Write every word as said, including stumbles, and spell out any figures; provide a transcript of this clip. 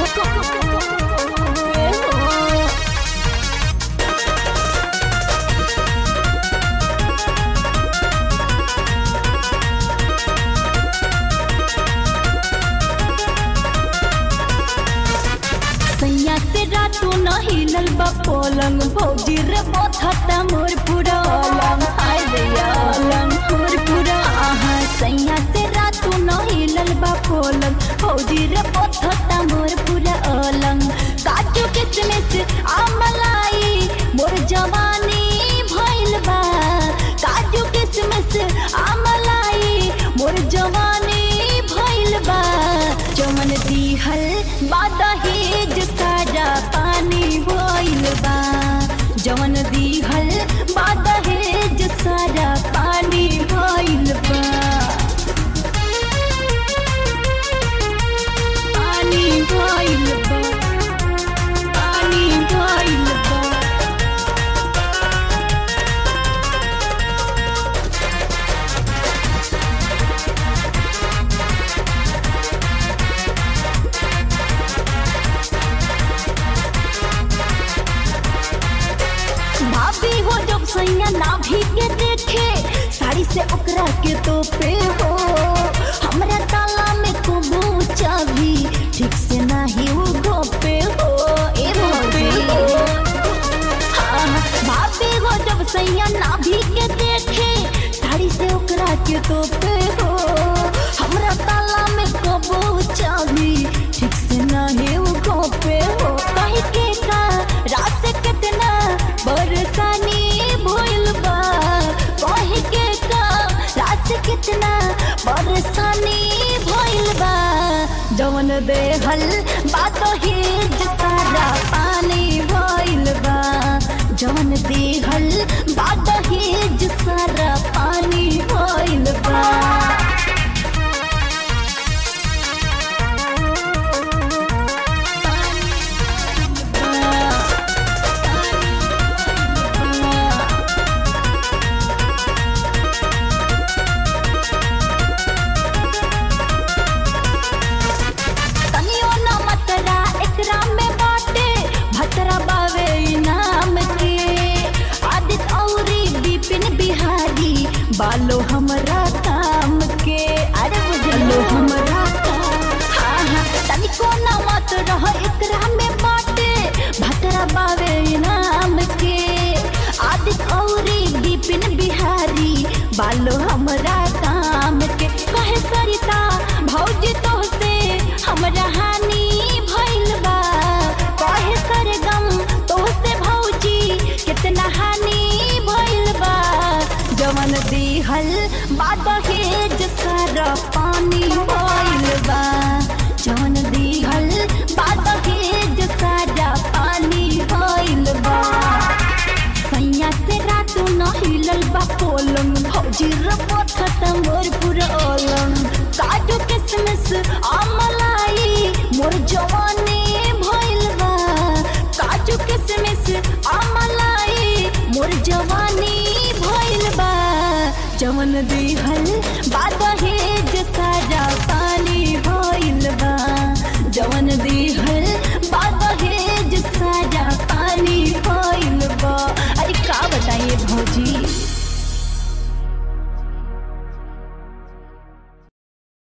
तू न हिलल बा पलंग भौजी रे बथता मोर पूरा अलंग हाय भैया अलंग मोर पूरा आहा सैया से रात तू न हिलल बा पलंग भौजी रे बथता मोर पूरा अलंग काजू किसमिस आमलाई मोर जवानी भइल बा काजू किसमिस आमलाई मोर जवानी भइल बा जमन दिहल बादहेज सारा पानी भइल बा जवन दिहल बादहेज सारा पानी भइल बा पानी भइल बा पानी भइल बा भाभी हो जब सैया नाभी के देखे साड़ी से ओकरा के तो पे हो हमरा ताला में को चाभी ठीक से नहीं वो गोपे हो ए भौजी हाँ भाभी हो जब सैया नाभी के देखे साड़ी से ओकरा के तो पे हो हमरा ताला में को चाभी ठीक से नहीं वो गोपे हो कहीं के का रात से कितना बरसानी भइल बा कहे के का रात कितना बरसानी भइल बा जवन देहल बात हेज सारा पानी भइल बा जवन देहल बात हेज सारा पानी भइल बा बालो हमरा काम के अरे बुझलो हमरा हाँ हाँ तनिको ना मत रह एकरा में बाटे भतरा बावे नाम के आदित औरी विपिन बिहारी बालो हमरा काम के कहे सरिता भौजी तो से हमरा हानि भइल बा कहे सरगम तो से भौजी कितना हानि भइल बा जवन दिहल बादहेज सारा पानी भइल बा जवन दिहल बादहेज सारा पानी भइल बा सैया से रात न हिलल बा पलंग भौजी रे बथता मोर पूरा अलंग काजू किसमिस आमलाई मोर जवानी भइल बा काजू किसमिस आमलाई मोर जवानी भइल बा जवन दिहल बादहेज